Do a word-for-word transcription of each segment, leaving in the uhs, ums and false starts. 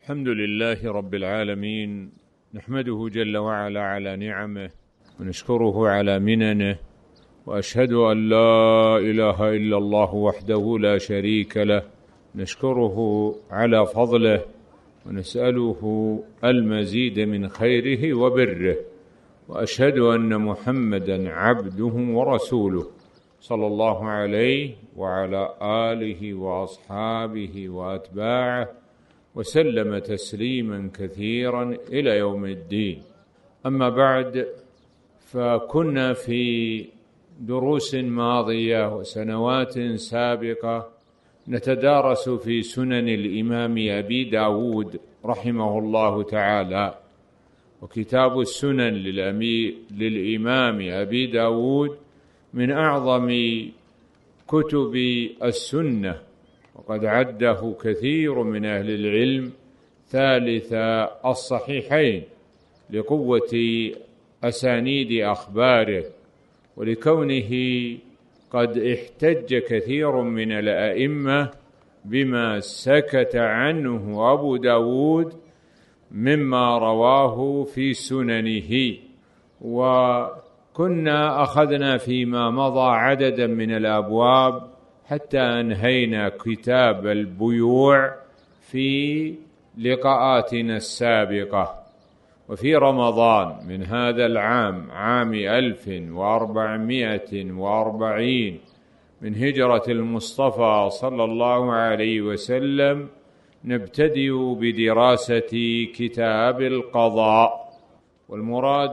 الحمد لله رب العالمين، نحمده جل وعلا على نعمه ونشكره على مننه، وأشهد أن لا إله إلا الله وحده لا شريك له، نشكره على فضله ونسأله المزيد من خيره وبره، وأشهد أن محمدًا عبده ورسوله صلى الله عليه وعلى آله وأصحابه وأتباعه وسلم تسليما كثيرا إلى يوم الدين. أما بعد، فكنا في دروس ماضية وسنوات سابقة نتدارس في سنن الإمام أبي داود رحمه الله تعالى، وكتاب السنن للإمام أبي داود من أعظم كتب السنة، وقد عده كثير من أهل العلم ثالث الصحيحين لقوة أسانيد أخباره، ولكونه قد احتج كثير من الأئمة بما سكت عنه أبو داود مما رواه في سننه. وكنا أخذنا فيما مضى عددا من الأبواب حتى أنهينا كتاب البيوع في لقاءاتنا السابقة. وفي رمضان من هذا العام، عام ألف وأربعمائة وأربعين من هجرة المصطفى صلى الله عليه وسلم، نبتدئ بدراسة كتاب القضاء. والمراد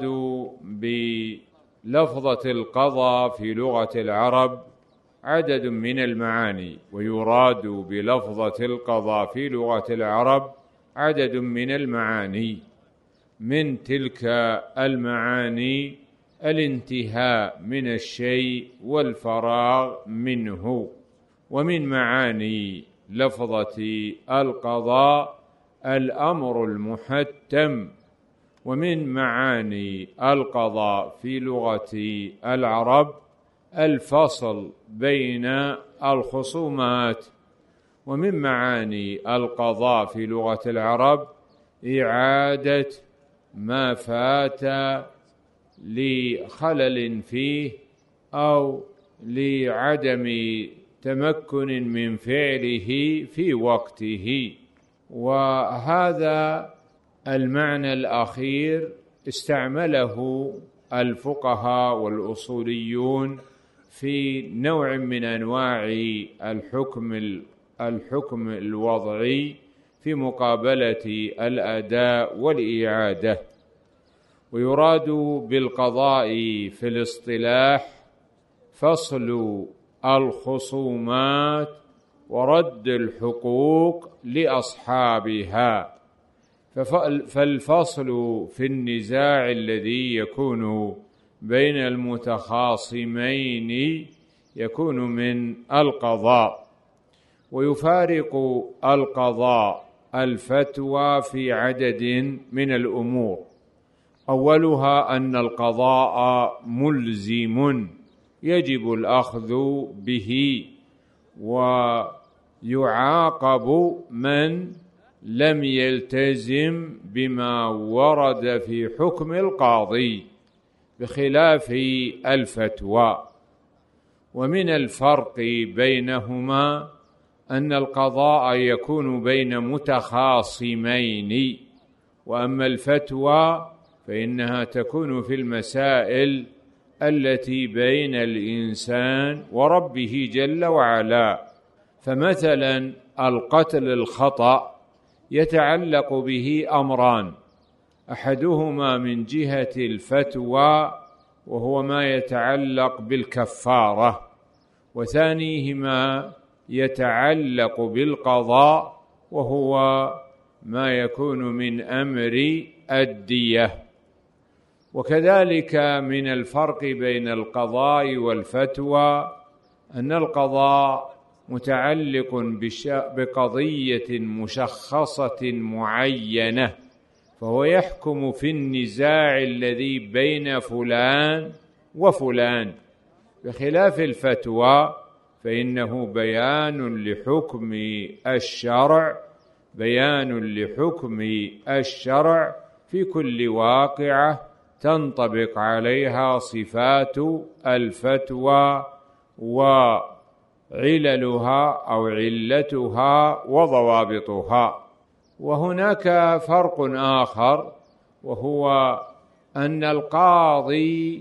بلفظة القضاء في لغة العرب عدد من المعاني، ويراد بلفظة القضاء في لغة العرب عدد من المعاني. من تلك المعاني الانتهاء من الشيء والفراغ منه. ومن معاني لفظة القضاء الأمر المحتم. ومن معاني القضاء في لغة العرب الفصل بين الخصومات. ومن معاني القضاء في لغة العرب إعادة ما فات لخلل فيه أو لعدم تمكن من فعله في وقته. وهذا المعنى الأخير استعمله الفقهاء والأصوليون في نوع من أنواع الحكم الحكم الوضعي في مقابلة الأداء والإعادة. ويراد بالقضاء في الاصطلاح فصل الخصومات ورد الحقوق لأصحابها. فالفصل في النزاع الذي يكون بين المتخاصمين يكون من القضاء. ويفارق القضاء الفتوى في عدد من الأمور. أولها أن القضاء ملزم يجب الأخذ به، ويعاقب من لم يلتزم بما ورد في حكم القاضي بخلاف الفتوى. ومن الفرق بينهما أن القضاء يكون بين متخاصمين، وأما الفتوى فإنها تكون في المسائل التي بين الإنسان وربه جل وعلا. فمثلا القتل الخطأ يتعلق به أمران، أحدهما من جهة الفتوى وهو ما يتعلق بالكفارة، وثانيهما يتعلق بالقضاء وهو ما يكون من أمر الدية. وكذلك من الفرق بين القضاء والفتوى أن القضاء متعلق بقضية مشخصة معينة، فهو يحكم في النزاع الذي بين فلان وفلان، بخلاف الفتوى فإنه بيان لحكم الشرع بيان لحكم الشرع في كل واقعة تنطبق عليها صفات الفتوى وعللها أو علتها وضوابطها. وهناك فرق آخر، وهو أن القاضي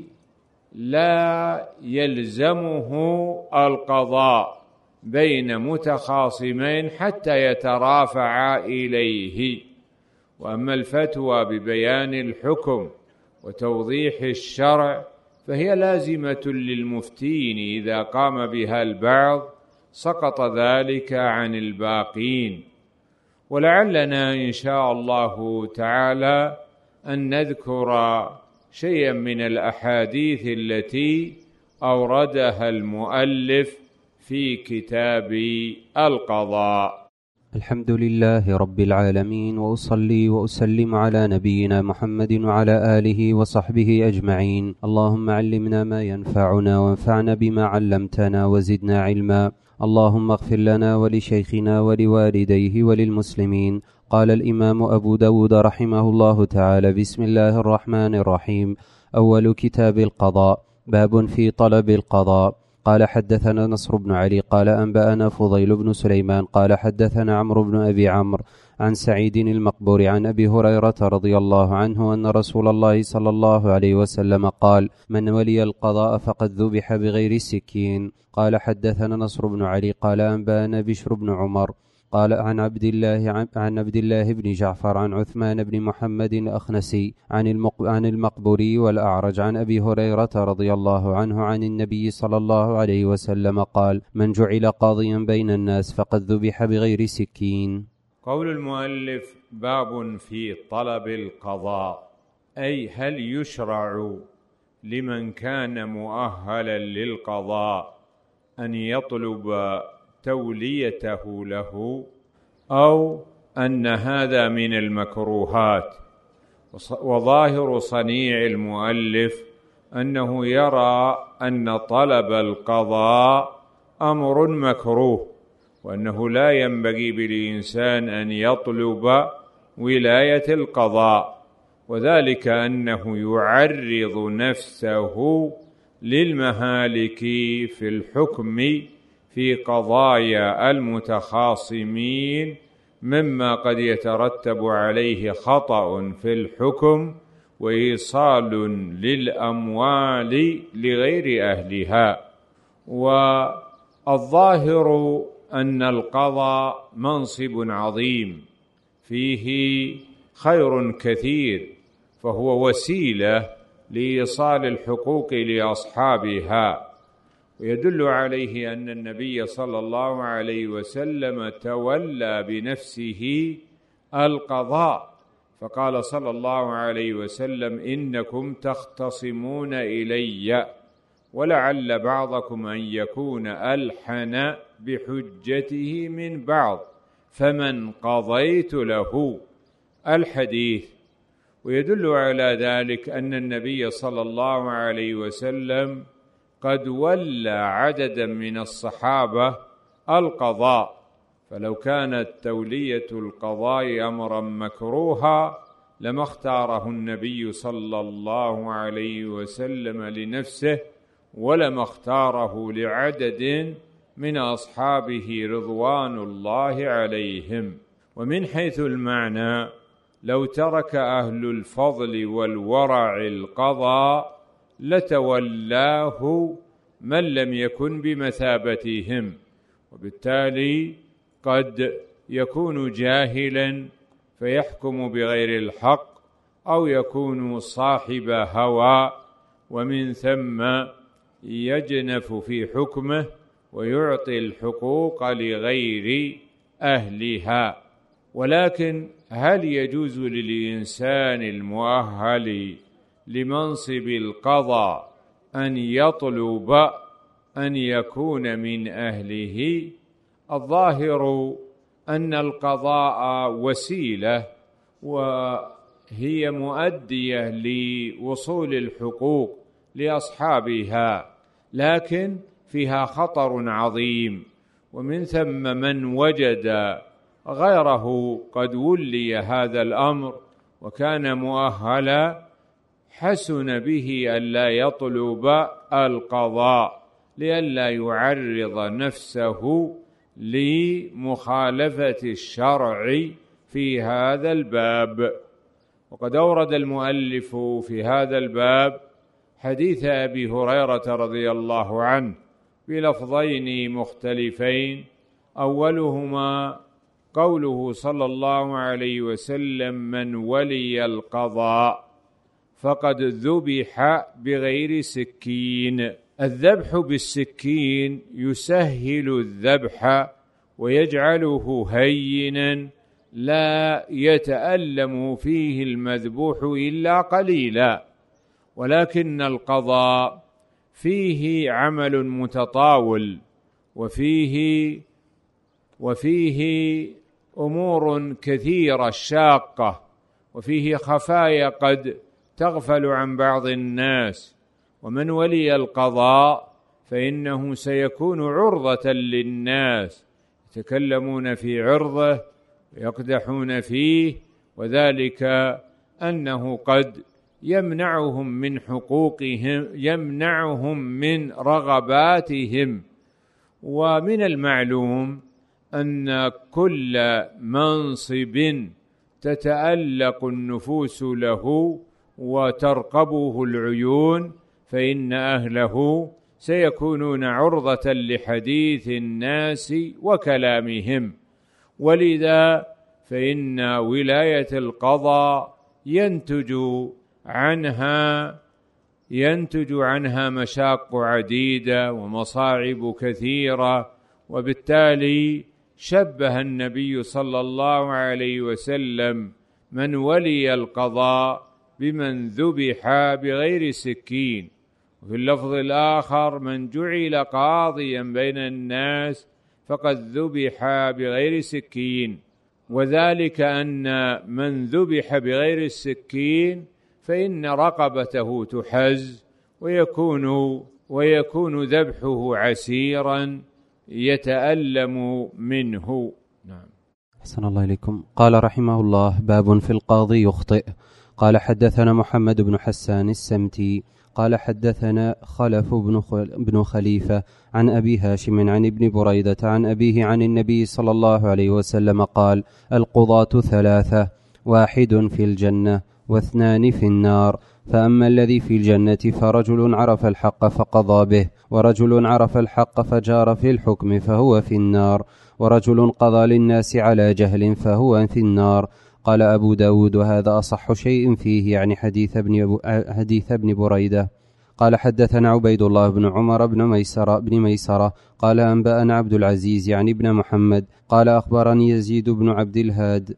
لا يلزمه القضاء بين متخاصمين حتى يترافعا إليه، وأما الفتوى ببيان الحكم وتوضيح الشرع فهي لازمة للمفتين، إذا قام بها البعض سقط ذلك عن الباقين. ولعلنا إن شاء الله تعالى أن نذكر شيئا من الأحاديث التي أوردها المؤلف في كتاب القضاء. الحمد لله رب العالمين، وأصلي وأسلم على نبينا محمد وعلى آله وصحبه أجمعين. اللهم علمنا ما ينفعنا وانفعنا بما علمتنا وزدنا علما. اللهم اغفر لنا ولشيخنا ولوالديه وللمسلمين. قال الإمام أبو داود رحمه الله تعالى: بسم الله الرحمن الرحيم. أول كتاب القضاء. باب في طلب القضاء. قال: حدثنا نصر بن علي قال أنبأنا فضيل بن سليمان قال حدثنا عمرو بن أبي عمرو عن سعيد المقبور عن أبي هريرة رضي الله عنه أن رسول الله صلى الله عليه وسلم قال: من ولي القضاء فقد ذبح بغير سكين. قال: حدثنا نصر بن علي قال أنبأنا بشر بن عمر قال عن عبد الله عن عبد الله بن جعفر عن عثمان بن محمد الأخنسي عن عن المقبوري والأعرج عن أبي هريرة رضي الله عنه عن النبي صلى الله عليه وسلم قال: من جعل قاضيا بين الناس فقد ذبح بغير سكين. قول المؤلف: باب في طلب القضاء، أي هل يشرع لمن كان مؤهلا للقضاء أن يطلب توليته له، أو أن هذا من المكروهات؟ وظاهر صنيع المؤلف أنه يرى أن طلب القضاء أمر مكروه، وأنه لا ينبغي بالإنسان أن يطلب ولاية القضاء، وذلك أنه يعرض نفسه للمهالك في الحكم في قضايا المتخاصمين، مما قد يترتب عليه خطأ في الحكم وإيصال للأموال لغير أهلها. والظاهر أن القضاء منصب عظيم فيه خير كثير، فهو وسيلة لإيصال الحقوق لأصحابها. ويدل عليه أن النبي صلى الله عليه وسلم تولى بنفسه القضاء، فقال صلى الله عليه وسلم: إنكم تختصمون إلي ولعل بعضكم أن يكون ألحن بحجته من بعض، فمن قضيت له. الحديث. ويدل على ذلك أن النبي صلى الله عليه وسلم قد ولى عددا من الصحابة القضاء، فلو كانت تولية القضاء أمرا مكروها لما اختاره النبي صلى الله عليه وسلم لنفسه، ولما اختاره لعدد من أصحابه رضوان الله عليهم. ومن حيث المعنى، لو ترك أهل الفضل والورع القضاء لتولاه من لم يكن بمثابتهم، وبالتالي قد يكون جاهلا فيحكم بغير الحق، أو يكون صاحب هوى، ومن ثم يجنف في حكمه ويعطي الحقوق لغير أهلها. ولكن هل يجوز للإنسان المؤهل لمنصب القضاء أن يطلب أن يكون من أهله؟ الظاهر أن القضاء وسيلة، وهي مؤدية لوصول الحقوق لأصحابها، لكن فيها خطر عظيم. ومن ثم من وجد غيره قد ولي هذا الأمر وكان مؤهلا، حسن به ألا يطلب القضاء لئلا يعرض نفسه لمخالفة الشرع في هذا الباب. وقد أورد المؤلف في هذا الباب حديث أبي هريرة رضي الله عنه بلفظين مختلفين، أولهما قوله صلى الله عليه وسلم: من ولي القضاء فقد ذبح بغير سكين. الذبح بالسكين يسهل الذبح ويجعله هينا لا يتألم فيه المذبوح إلا قليلا، ولكن القضاء فيه عمل متطاول وفيه وفيه أمور كثيرة شاقة، وفيه خفايا قد تغفل عن بعض الناس. ومن ولي القضاء فإنه سيكون عرضة للناس، يتكلمون في عرضه ويقدحون فيه، وذلك أنه قد يمنعهم من حقوقهم، يمنعهم من رغباتهم. ومن المعلوم أن كل منصب تتألق النفوس له وترقبه العيون فإن أهله سيكونون عرضة لحديث الناس وكلامهم، ولذا فإن ولاية القضاء ينتج عنها ينتج عنها مشاق عديدة ومصاعب كثيرة. وبالتالي شبه النبي صلى الله عليه وسلم من ولي القضاء بمن ذبح بغير سكين. وفي اللفظ الآخر: من جعل قاضيا بين الناس فقد ذبح بغير سكين. وذلك أن من ذبح بغير السكين فإن رقبته تحز ويكون ويكون ذبحه عسيرا يتألم منه. نعم. أحسن الله إليكم. قال رحمه الله: باب في القاضي يخطئ. قال حدثنا محمد بن حسان السمتي قال حدثنا خلف بن خليفة عن أبي هاشم عن ابن بريدة عن أبيه عن النبي صلى الله عليه وسلم قال: القضاة ثلاثة، واحد في الجنة واثنان في النار، فأما الذي في الجنة فرجل عرف الحق فقضى به، ورجل عرف الحق فجار في الحكم فهو في النار، ورجل قضى للناس على جهل فهو في النار. قال أبو داود: وهذا أصح شيء فيه، يعني حديث ابن, حديث ابن بريدة. قال حدثنا عبيد الله بن عمر بن ميسرة, بن ميسرة قال أنبأنا عبد العزيز يعني ابن محمد قال أخبرني يزيد بن عبد الهاد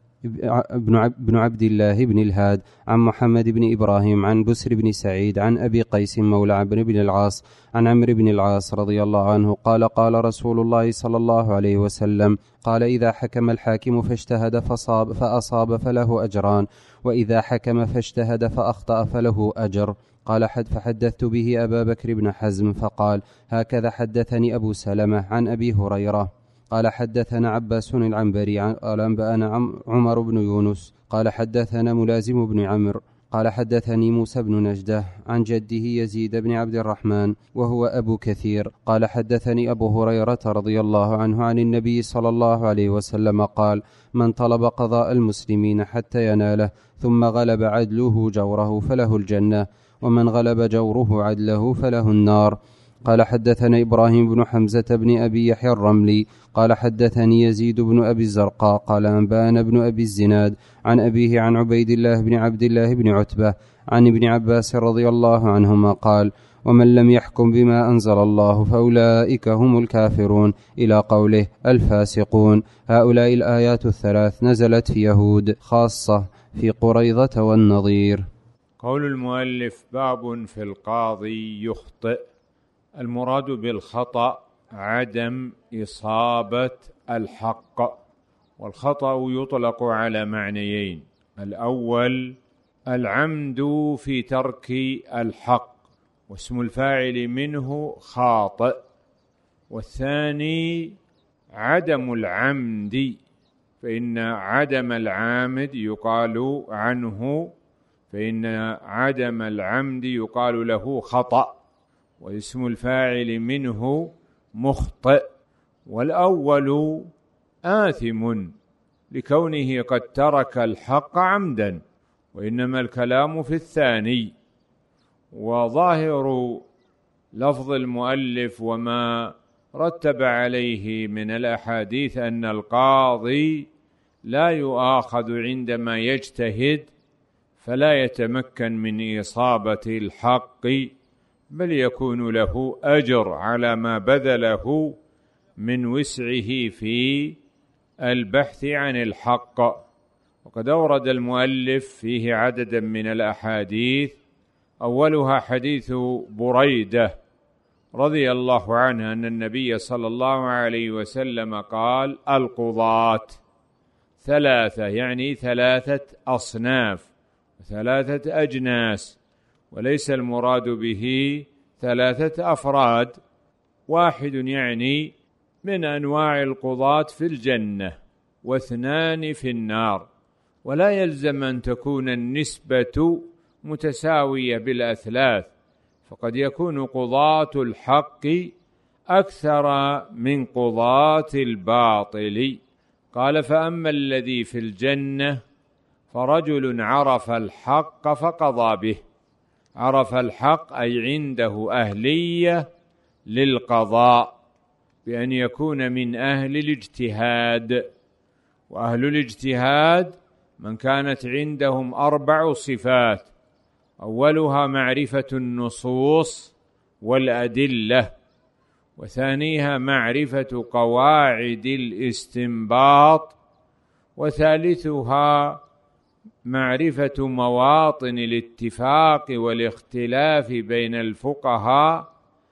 بن عبد الله بن الهاد عن محمد بن إبراهيم عن بسر بن سعيد عن أبي قيس مولى عمرو بن العاص عن عمرو بن العاص رضي الله عنه قال: قال رسول الله صلى الله عليه وسلم: قال: إذا حكم الحاكم فاجتهد فصاب فأصاب فله أجران، وإذا حكم فاجتهد فأخطأ فله أجر. قال: حد فحدثت به أبا بكر بن حزم فقال: هكذا حدثني أبو سلمة عن أبي هريرة. قال حدثنا عباس العنبري قال أنبأنا عمر بن يونس قال حدثنا ملازم بن عمرو قال حدثني موسى بن نجدة عن جده يزيد بن عبد الرحمن وهو أبو كثير قال حدثني أبو هريرة رضي الله عنه عن النبي صلى الله عليه وسلم قال: من طلب قضاء المسلمين حتى يناله ثم غلب عدله جوره فله الجنة، ومن غلب جوره عدله فله النار. قال حدثنا إبراهيم بن حمزة بن أبي يحيى الرملي قال حدثني يزيد بن أبي الزرقاء قال أنبأنا بن أبي الزناد عن أبيه عن عبيد الله بن عبد الله بن عتبة عن ابن عباس رضي الله عنهما قال: ومن لم يحكم بما أنزل الله فأولئك هم الكافرون، إلى قوله الفاسقون. هؤلاء الآيات الثلاث نزلت في يهود خاصة في قريظة والنظير. قول المؤلف: باب في القاضي يخطئ. المراد بالخطأ عدم إصابة الحق، والخطأ يطلق على معنيين: الأول العمد في ترك الحق واسم الفاعل منه خاطئ، والثاني عدم العمد فإن عدم العامد يقال عنه فإن عدم العمد يقال له خطأ، واسم الفاعل منه مخطئ. والأول آثم لكونه قد ترك الحق عمدا، وإنما الكلام في الثاني. وظاهر لفظ المؤلف وما رتب عليه من الأحاديث أن القاضي لا يؤاخذ عندما يجتهد فلا يتمكن من إصابة الحق، بل يكون له أجر على ما بذله من وسعه في البحث عن الحق. وقد أورد المؤلف فيه عددا من الأحاديث، أولها حديث بريدة رضي الله عنه أن النبي صلى الله عليه وسلم قال: القضاة ثلاثة، يعني ثلاثة أصناف، ثلاثة أجناس، وليس المراد به ثلاثة أفراد، واحد يعني من أنواع القضاة في الجنة واثنان في النار، ولا يلزم أن تكون النسبة متساوية بالأثلاث، فقد يكون قضاة الحق أكثر من قضاة الباطل. قال: فأما الذي في الجنة فرجل عرف الحق فقضى به. عرف الحق أي عنده أهلية للقضاء بأن يكون من أهل الاجتهاد، وأهل الاجتهاد من كانت عندهم أربع صفات: أولها معرفة النصوص والأدلة، وثانيها معرفة قواعد الاستنباط، وثالثها معرفة مواطن الاتفاق والاختلاف بين الفقهاء،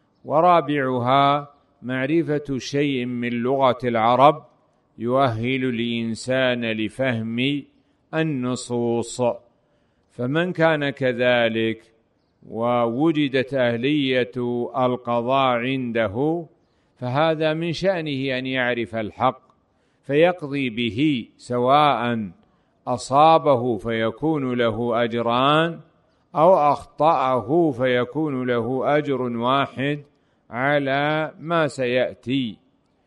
ورابعها معرفة شيء من لغة العرب يؤهل الإنسان لفهم النصوص. فمن كان كذلك ووجدت أهلية القضاء عنده فهذا من شأنه أن يعرف الحق فيقضي به، سواء أصابه فيكون له أجران أو أخطأه فيكون له أجر واحد على ما سيأتي.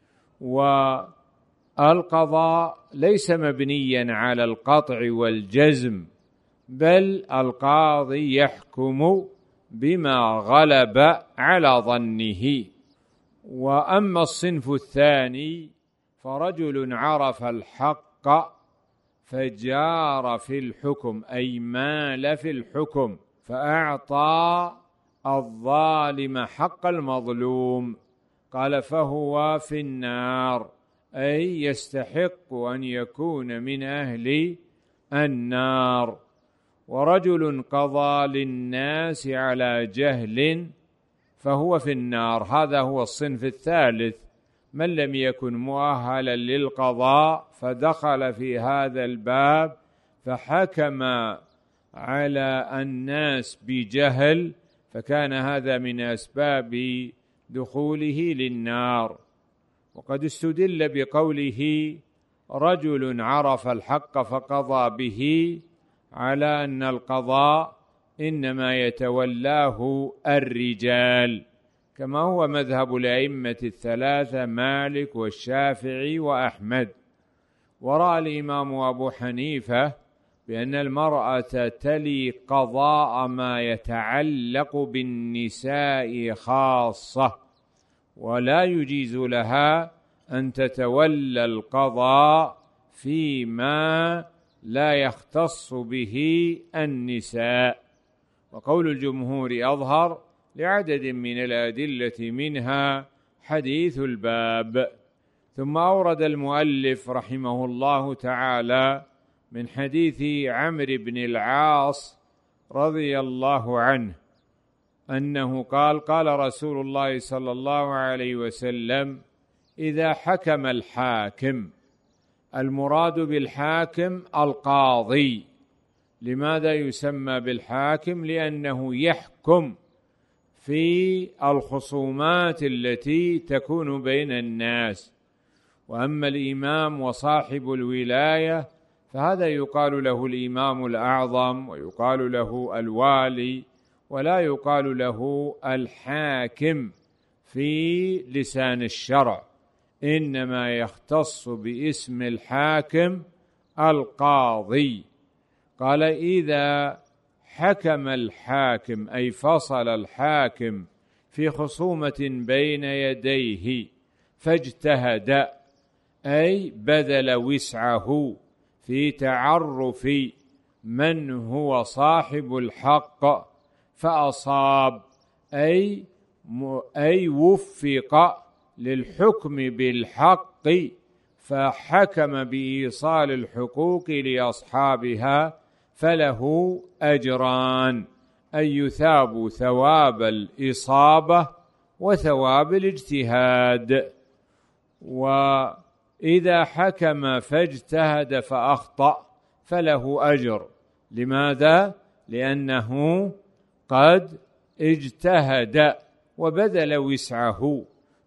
والقضاء ليس مبنيا على القطع والجزم، بل القاضي يحكم بما غلب على ظنه. وأما الصنف الثاني فرجل عرف الحق فجار في الحكم، أي مال في الحكم، فأعطى الظالم حق المظلوم. قال: فهو في النار، أي يستحق أن يكون من أهل النار. ورجل قضى للناس على جهل فهو في النار. هذا هو الصنف الثالث، من لم يكن مؤهلا للقضاء فدخل في هذا الباب فحكم على الناس بجهل، فكان هذا من أسباب دخوله للنار. وقد استدل بقوله رجل عرف الحق فقضى به على أن القضاء إنما يتولاه الرجال، كما هو مذهب الأئمة الثلاثة مالك والشافعي وأحمد. ورأى الإمام أبو حنيفة بأن المرأة تلي قضاء ما يتعلق بالنساء خاصة، ولا يجيز لها أن تتولى القضاء فيما لا يختص به النساء. وقول الجمهور أظهر لعدد من الأدلة، منها حديث الباب. ثم أورد المؤلف رحمه الله تعالى من حديث عمرو بن العاص رضي الله عنه أنه قال: قال رسول الله صلى الله عليه وسلم: إذا حكم الحاكم. المراد بالحاكم القاضي. لماذا يسمى بالحاكم؟ لأنه يحكم في الخصومات التي تكون بين الناس، وأما الإمام وصاحب الولاية فهذا يقال له الإمام الأعظم، ويقال له الوالي، ولا يقال له الحاكم في لسان الشرع، إنما يختص باسم الحاكم القاضي. قال: إذا حكم الحاكم، أي فصل الحاكم في خصومة بين يديه فاجتهد، أي بذل وسعه في تعرف من هو صاحب الحق فأصاب، أي أي وفق للحكم بالحق فحكم بإيصال الحقوق لأصحابها، فله أجران، أي يثاب ثواب الإصابة وثواب الاجتهاد. وإذا حكم فاجتهد فأخطأ فله أجر. لماذا؟ لأنه قد اجتهد وبذل وسعه،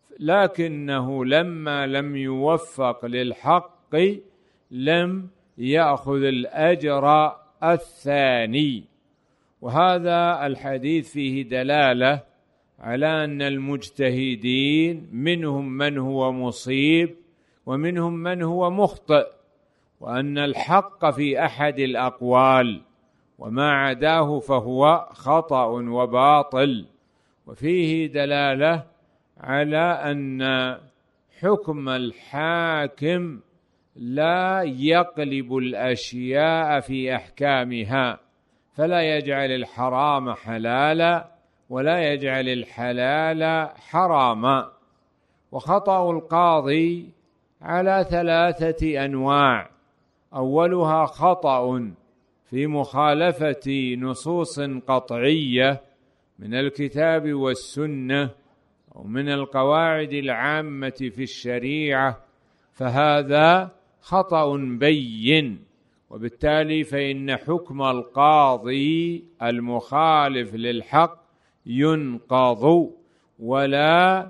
لكنه لما لم يوفق للحق لم يأخذ الأجر الثاني. وهذا الحديث فيه دلالة على أن المجتهدين منهم من هو مصيب ومنهم من هو مخطئ، وأن الحق في أحد الأقوال وما عداه فهو خطأ وباطل. وفيه دلالة على أن حكم الحاكم لا يقلب الأشياء في أحكامها، فلا يجعل الحرام حلالا ولا يجعل الحلال حراما. وخطأ القاضي على ثلاثة أنواع: أولها خطأ في مخالفة نصوص قطعية من الكتاب والسنة أو من القواعد العامة في الشريعة، فهذا خطأ بين، وبالتالي فإن حكم القاضي المخالف للحق ينقض ولا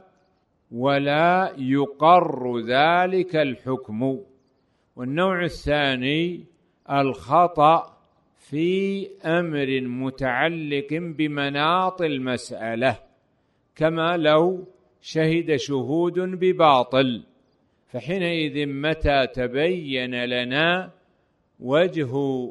ولا يقر ذلك الحكم. والنوع الثاني الخطأ في أمر متعلق بمناط المسألة، كما لو شهد شهود بباطل، فحينئذ متى تبين لنا وجه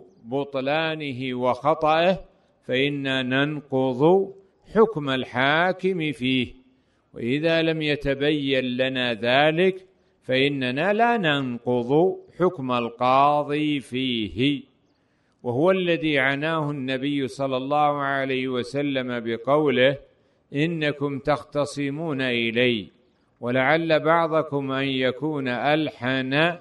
بطلانه وخطأه فإننا ننقض حكم الحاكم فيه، وإذا لم يتبين لنا ذلك فإننا لا ننقض حكم القاضي فيه. وهو الذي عناه النبي صلى الله عليه وسلم بقوله: إنكم تختصمون إلي ولعل بعضكم أن يكون ألحن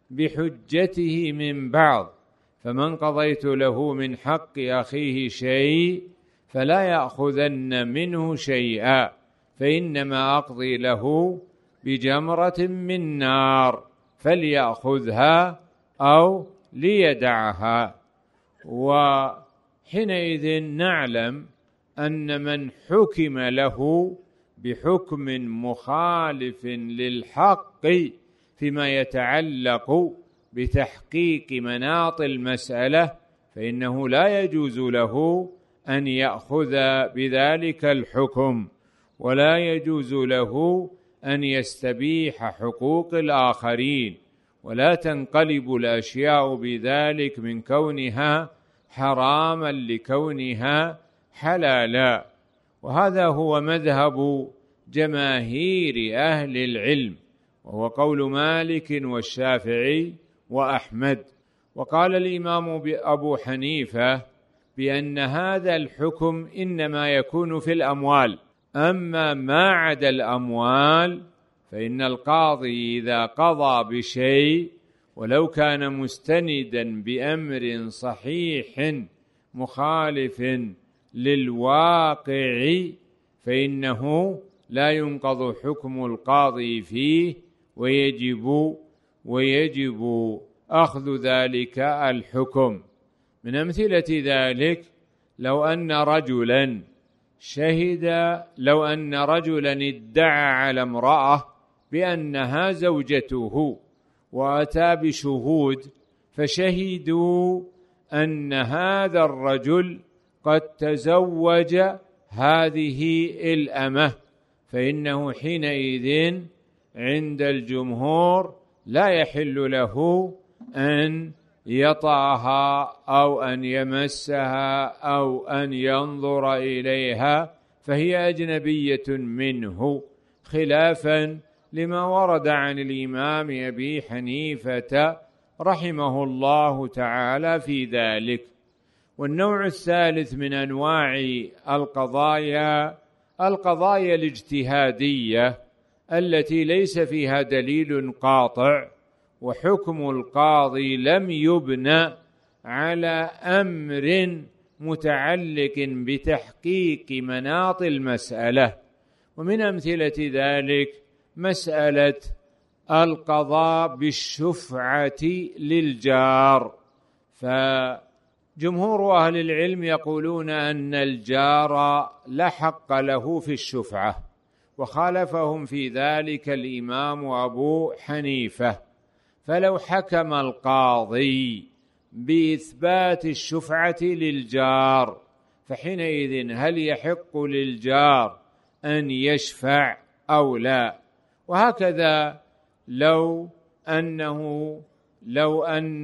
بحجته من بعض، فمن قضيت له من حق أخيه شيء فلا يأخذن منه شيئا، فإنما أقضي له بجمرة من نار فليأخذها أو ليدعها. وحينئذ نعلم أن من حكم له بحكم مخالف للحق فيما يتعلق بتحقيق مناط المسألة فإنه لا يجوز له أن يأخذ بذلك الحكم، ولا يجوز له أن يستبيح حقوق الآخرين، ولا تنقلب الأشياء بذلك من كونها حراما لكونها حلالا. وهذا هو مذهب جماهير أهل العلم، وهو قول مالك والشافعي وأحمد. وقال الإمام أبو حنيفة بأن هذا الحكم إنما يكون في الأموال، أما ما عدا الأموال فإن القاضي إذا قضى بشيء ولو كان مستندا بأمر صحيح مخالف للواقع فإنه لا ينقض حكم القاضي فيه، ويجب ويجب أخذ ذلك الحكم. من أمثلة ذلك لو أن رجلا شهد لو أن رجلا ادعى على امرأة بأنها زوجته، وأتى بشهود فشهدوا أن هذا الرجل قد تزوج هذه الأمة، فإنه حينئذ عند الجمهور لا يحل له أن يطأها أو أن يمسها أو أن ينظر إليها، فهي أجنبية منه، خلافا لما ورد عن الإمام أبي حنيفة رحمه الله تعالى في ذلك. والنوع الثالث من أنواع القضايا القضايا الاجتهادية التي ليس فيها دليل قاطع، وحكم القاضي لم يبنى على أمر متعلق بتحقيق مناط المسألة. ومن أمثلة ذلك مسألة القضاء بالشفعة للجار، فجمهور أهل العلم يقولون أن الجار لا حق له في الشفعة، وخالفهم في ذلك الإمام أبو حنيفة. فلو حكم القاضي بإثبات الشفعة للجار، فحينئذ هل يحق للجار أن يشفع أو لا؟ وهكذا لو أنه لو أن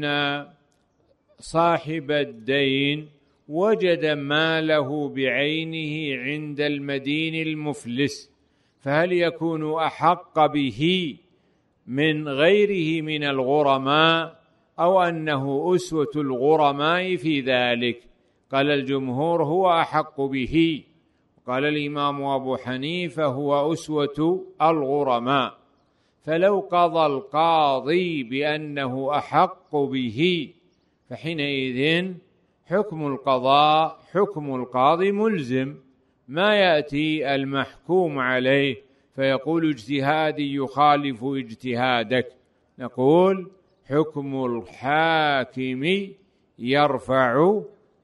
صاحب الدين وجد ماله بعينه عند المدين المفلس، فهل يكون أحق به من غيره من الغرماء، أو أنه أسوة الغرماء في ذلك؟ قال الجمهور هو أحق به، قال الإمام أبو حنيفة هو أسوة الغرماء. فلو قضى القاضي بأنه أحق به، فحينئذ حكم القضاء حكم القاضي ملزم، ما يأتي المحكوم عليه فيقول اجتهادي يخالف اجتهادك، نقول حكم الحاكم يرفع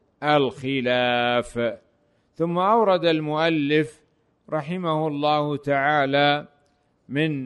الخلاف. ثم أورد المؤلف رحمه الله تعالى من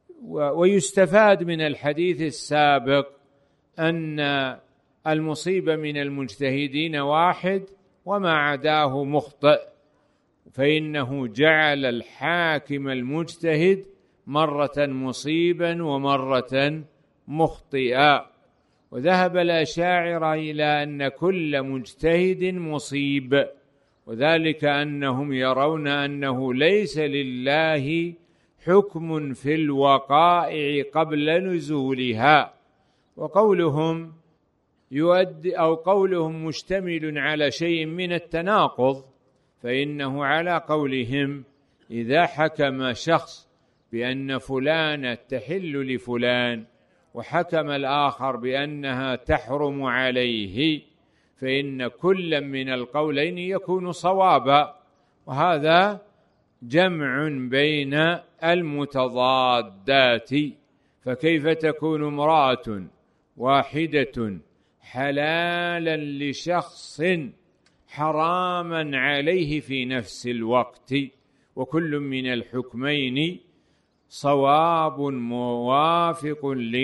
ويستفاد من الحديث السابق أن المصيبة من المجتهدين واحد وما عداه مخطئ، فإنه جعل الحاكم المجتهد مرة مصيبا ومرة مخطئا. وذهب الأشاعرة إلى أن كل مجتهد مصيب، وذلك أنهم يرون أنه ليس لله حكم في الوقائع قبل نزولها، وقولهم يؤدي أو قولهم مشتمل على شيء من التناقض، فإنه على قولهم إذا حكم شخص بأن فلانة تحل لفلان وحكم الآخر بأنها تحرم عليه، فإن كل من القولين يكون صوابا، وهذا جمع بين المتضادات. فكيف تكون امرأة واحدة حلالا لشخص حراما عليه في نفس الوقت، وكل من الحكمين صواب موافق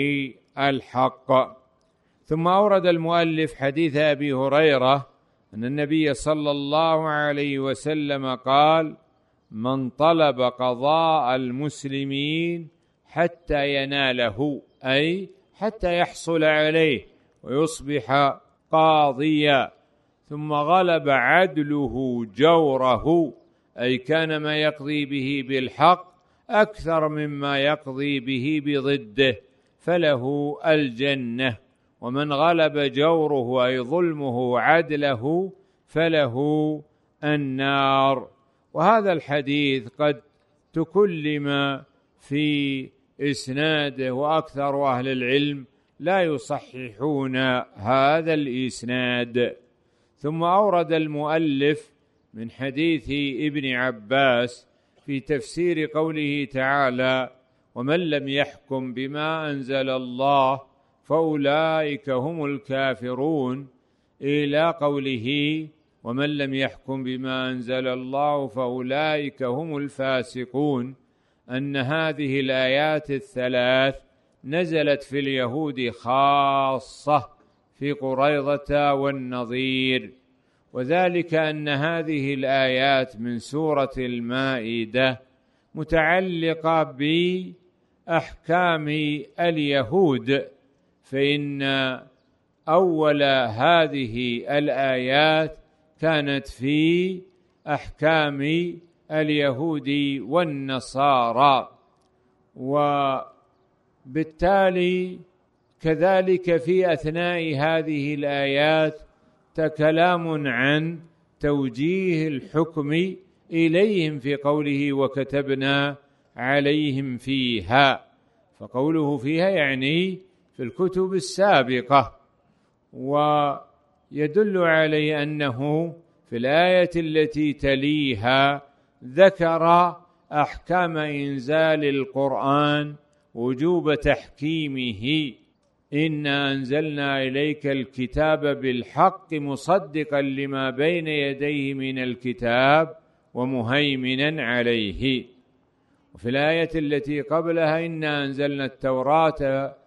للحق؟ ثم أورد المؤلف حديث أبي هريرة أن النبي صلى الله عليه وسلم قال: من طلب قضاء المسلمين حتى يناله، أي حتى يحصل عليه ويصبح قاضيا، ثم غلب عدله جوره، أي كان ما يقضي به بالحق أكثر مما يقضي به بضده، فله الجنة. ومن غلب جوره أي ظلمه عدله فله النار. وهذا الحديث قد تكلم في إسناده، وأكثر أهل العلم لا يصححون هذا الإسناد. ثم أورد المؤلف من حديث ابن عباس في تفسير قوله تعالى: ومن لم يحكم بما أنزل الله فأولئك هم الكافرون، إلى قوله: ومن لم يحكم بما أنزل الله فأولئك هم الفاسقون، أن هذه الآيات الثلاث نزلت في اليهود خاصة في قريظة والنضير، وذلك أن هذه الآيات من سورة المائدة متعلقة بأحكام اليهود، فإن أول هذه الآيات كانت في أحكام اليهود والنصارى، وبالتالي كذلك في أثناء هذه الآيات كلام عن توجيه الحكم إليهم في قوله وكتبنا عليهم فيها، فقوله فيها يعني في الكتب السابقة، ويدل عليه أنه في الآية التي تليها ذكر أحكام إنزال القرآن وجوب تحكيمه، إنا أنزلنا إليك الكتاب بالحق مصدقا لما بين يديه من الكتاب ومهيمنا عليه. وفي الآية التي قبلها إنا أنزلنا التوراة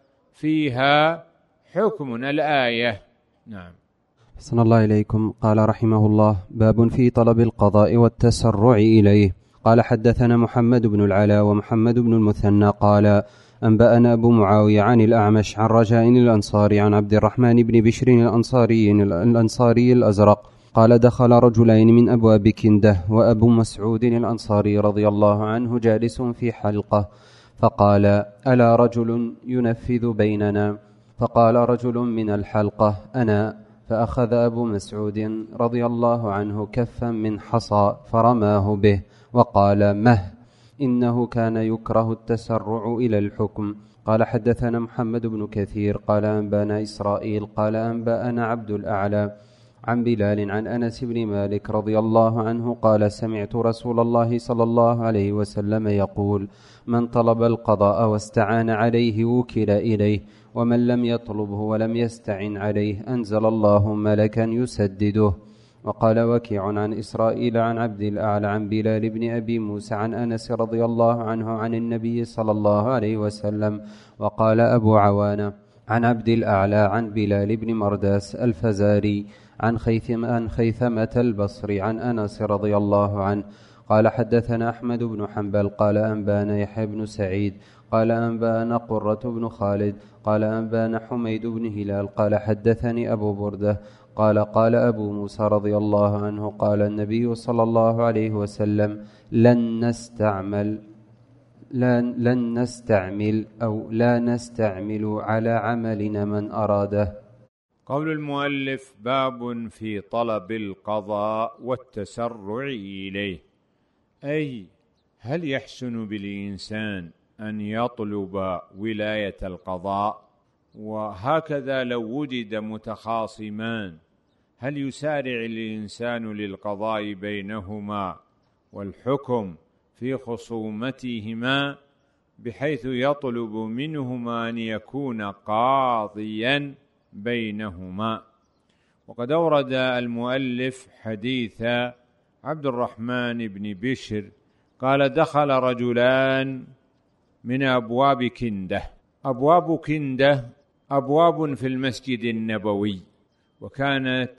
فيها حكم الآية. نعم. أحسن الله إليكم. قال رحمه الله: باب في طلب القضاء والتسرع إليه. قال حدثنا محمد بن العلاء ومحمد بن المثنى قال أنبأنا أبو معاوية عن الأعمش عن رجاء الأنصاري عن عبد الرحمن بن بشر الأنصاري الأنصاري الأزرق قال دخل رجلين من أبواب كندة وأبو مسعود الأنصاري رضي الله عنه جالس في حلقة، فقال: ألا رجل ينفذ بيننا؟ فقال رجل من الحلقة: أنا. فأخذ أبو مسعود رضي الله عنه كفا من حصى فرماه به وقال: مه، إنه كان يكره التسرع إلى الحكم. قال حدثنا محمد بن كثير قال أنبانا إسرائيل قال أنبأنا عبد الأعلى عن بلال عن أنس بن مالك رضي الله عنه قال سمعت رسول الله صلى الله عليه وسلم يقول: من طلب القضاء واستعان عليه وكل إليه، ومن لم يطلبه ولم يستعن عليه أنزل الله ملكا يسدده. وقال وكيع عن إسرائيل عن عبد الأعلى عن بلال بن أبي موسى عن أنس رضي الله عنه عن النبي صلى الله عليه وسلم. وقال أبو عوانة عن عبد الأعلى عن بلال بن مرداس الفزاري عن خيثم عن خيثمة البصري عن أنس رضي الله عنه قال حدثنا أحمد بن حنبل قال أنبانا يحيى بن سعيد قال أنبانا قرة بن خالد قال أنبانا حميد بن هلال قال حدثني أبو بردة قال قال أبو موسى رضي الله عنه قال النبي صلى الله عليه وسلم: لن نستعمل لن, لن نستعمل أو لا نستعمل على عملنا من أراده. قول المؤلف: باب في طلب القضاء والتسرع إليه، أي هل يحسن بالإنسان أن يطلب ولاية القضاء؟ وهكذا لو وجد متخاصمان هل يسارع الإنسان للقضاء بينهما والحكم في خصومتهما بحيث يطلب منهما أن يكون قاضيا بينهما؟ وقد أورد المؤلف حديث عبد الرحمن بن بشر قال: دخل رجلان من أبواب كندة. أبواب كندة أبواب في المسجد النبوي، وكانت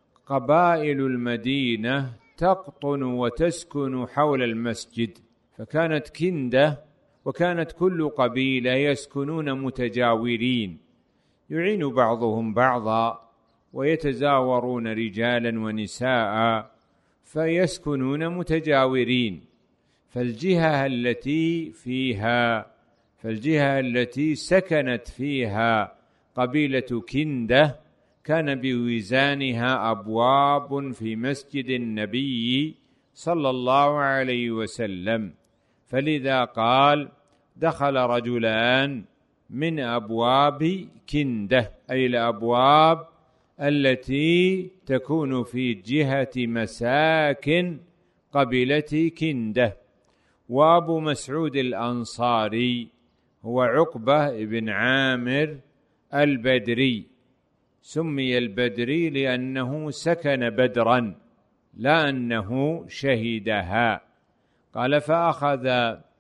قبائل المدينة تقطن وتسكن حول المسجد، فكانت كندة وكانت كل قبيلة يسكنون متجاورين، يعين بعضهم بعضا ويتزاورون رجالا ونساء فيسكنون متجاورين. فالجهة التي فيها فالجهة التي سكنت فيها قبيلة كندة كان بوزانها أبواب في مسجد النبي صلى الله عليه وسلم، فلذا قال: دخل رجلان من أبواب كندة، أي الأبواب التي تكون في جهة مساكن قبيلة كندة. وأبو مسعود الأنصاري هو عقبة بن عامر البدري، سمي البدري لأنه سكن بدرا لا أنه شهدها. قال: فأخذ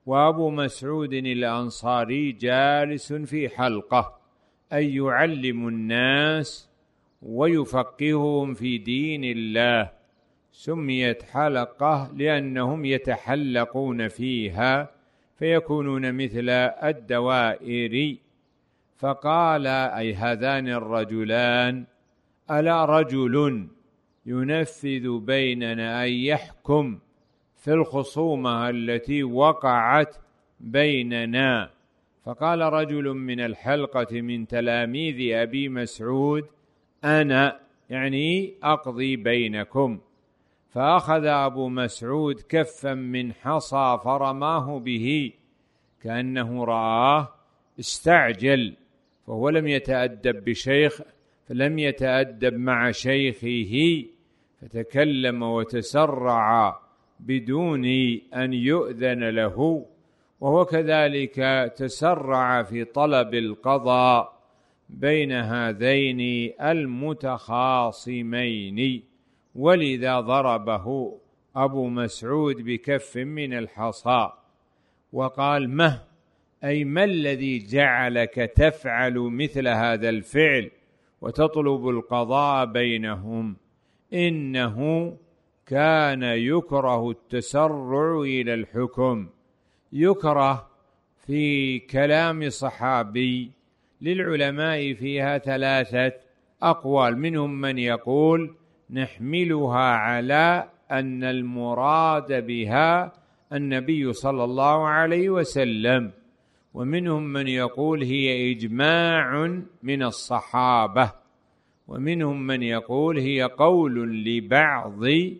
وأبو مسعود الأنصاري جالس في حلقة، أي يعلم الناس ويفقههم في دين الله. سميت حلقة لأنهم يتحلقون فيها فيكونون مثل الدوائر. فقال أي هذان الرجلان: ألا رجل ينفذ بيننا، أي يحكم في الخصومة التي وقعت بيننا. فقال رجل من الحلقة من تلاميذ أبي مسعود: أنا، يعني أقضي بينكم. فأخذ أبو مسعود كفا من حصى فرماه به كأنه رآه استعجل، فهو لم يتأدب بشيخ فلم يتأدب مع شيخه، فتكلم وتسرع بدون أن يؤذن له، وهو كذلك تسرع في طلب القضاء بين هذين المتخاصمين، ولذا ضربه أبو مسعود بكف من الحصى وقال: مه، أي ما الذي جعلك تفعل مثل هذا الفعل وتطلب القضاء بينهم؟ إنه كان يكره التسرع إلى الحكم. يكره في كلام صحابي للعلماء فيها ثلاثة أقوال، منهم من يقول نحملها على أن المراد بها النبي صلى الله عليه وسلم، ومنهم من يقول هي إجماع من الصحابة، ومنهم من يقول هي قول لبعض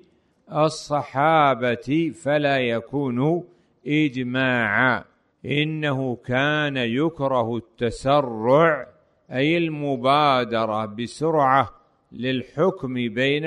الصحابة فلا يكون إجماعا. إنه كان يكره التسرع، أي المبادرة بسرعة للحكم بين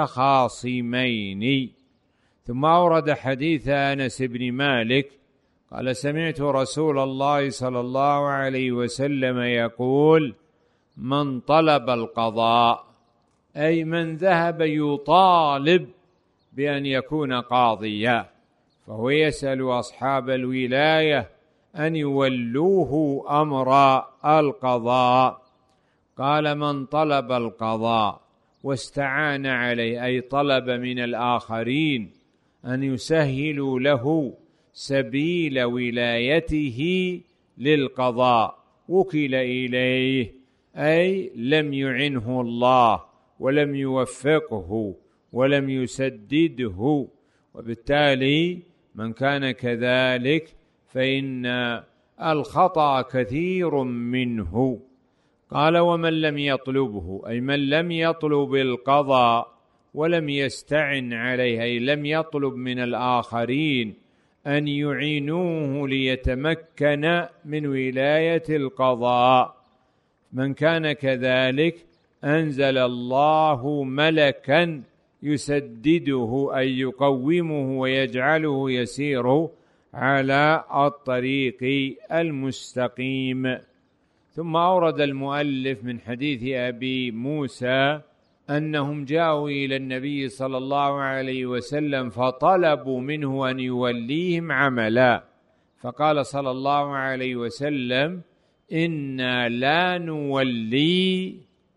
المتخاصمين. ثم أورد حديث أنس بن مالك قال: سمعت رسول الله صلى الله عليه وسلم يقول: من طلب القضاء، أي من ذهب يطالب بأن يكون قاضيا، فهو يسأل أصحاب الولاية أن يولوه أمر القضاء. قال: من طلب القضاء واستعان عليه، أي طلب من الآخرين أن يسهلوا له سبيل ولايته للقضاء، وكل إليه، أي لم يعنه الله ولم يوفقه ولم يسدده، وبالتالي من كان كذلك فإن الخطأ كثير منه. قال: ومن لم يطلبه، أي من لم يطلب القضاء ولم يستعن عليه، أي لم يطلب من الآخرين أن يعينوه ليتمكن من ولاية القضاء، من كان كذلك أنزل الله ملكا يسدده، أي يقومه ويجعله يسير على الطريق المستقيم. ثم أورد المؤلف من حديث أبي موسى أنهم جاءوا إلى النبي صلى الله عليه وسلم فطلبوا منه أن يوليهم عملا، فقال صلى الله عليه وسلم: إنا لا نولي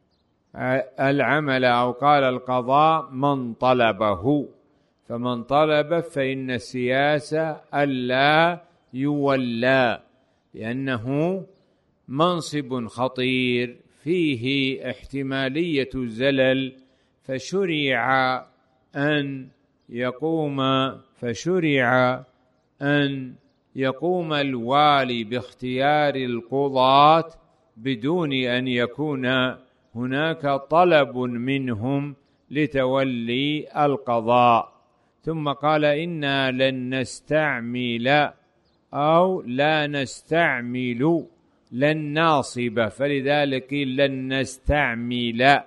العمل، أو قال القضاء، من طلبه، فمن طلب فإن السياسة ألا يولى، لأنه منصب خطير فيه احتمالية الزلل، فشرع أن يقوم فشرع أن يقوم الوالي باختيار القضاة بدون أن يكون هناك طلب منهم لتولي القضاء. ثم قال: إنا لن نستعمل، أو لا نستعمل، لن ناصبة، فلذلك لن نستعمل،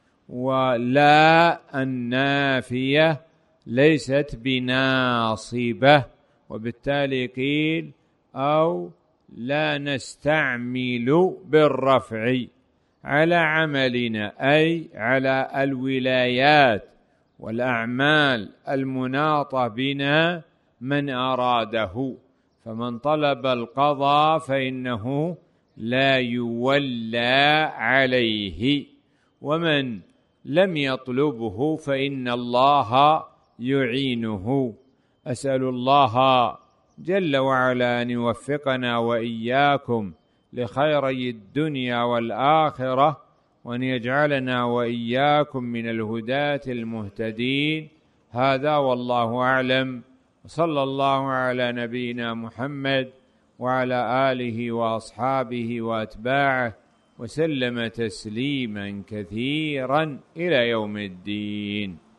ولا النافية ليست بناصبة، وبالتالي قيل: أو لا نستعمل بالرفع على عملنا، أي على الولايات والأعمال المناطة بنا من أراده. فمن طلب القضاء فإنه لا يولى عليه، ومن لم يطلبه فإن الله يعينه. أسأل الله جل وعلا أن يوفقنا وإياكم لخيري الدنيا والآخرة، وأن يجعلنا وإياكم من الهداة المهتدين. هذا والله أعلم، صلى الله على نبينا محمد وعلى آله وأصحابه وأتباعه وسلم تسليما كثيرا إلى يوم الدين.